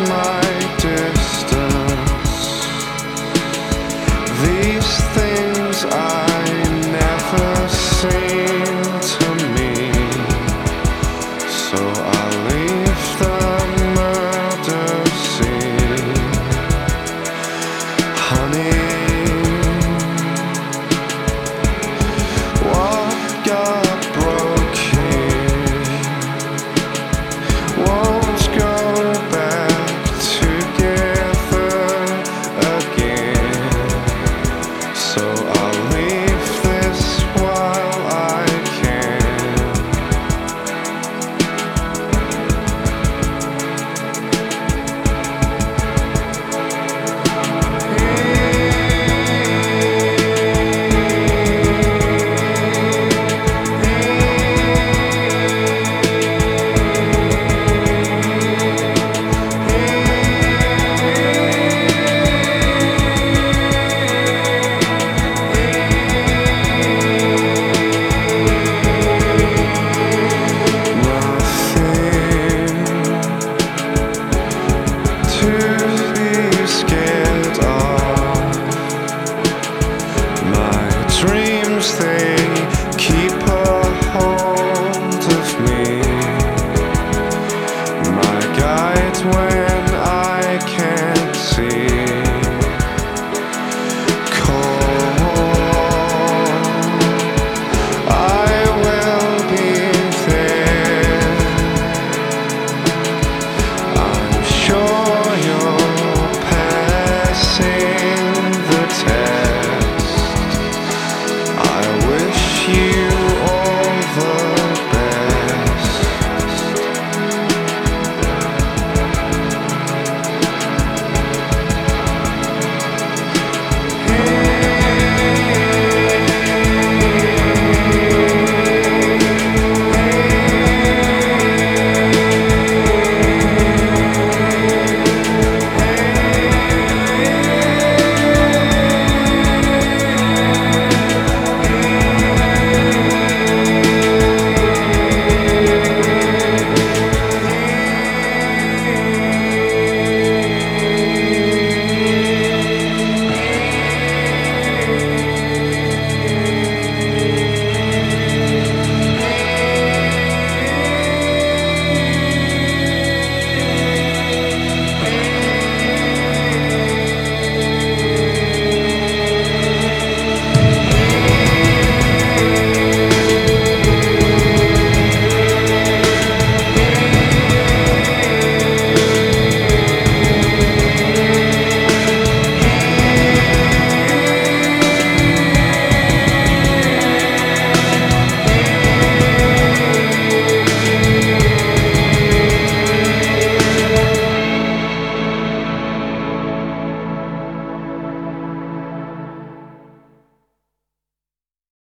my distance. These things I never seem to mean, so I leave the murder scene. Honey, what got broke here won't go back together again, so I'll leave this while I can. Scared of my dreams, they keep a hold of me. My guide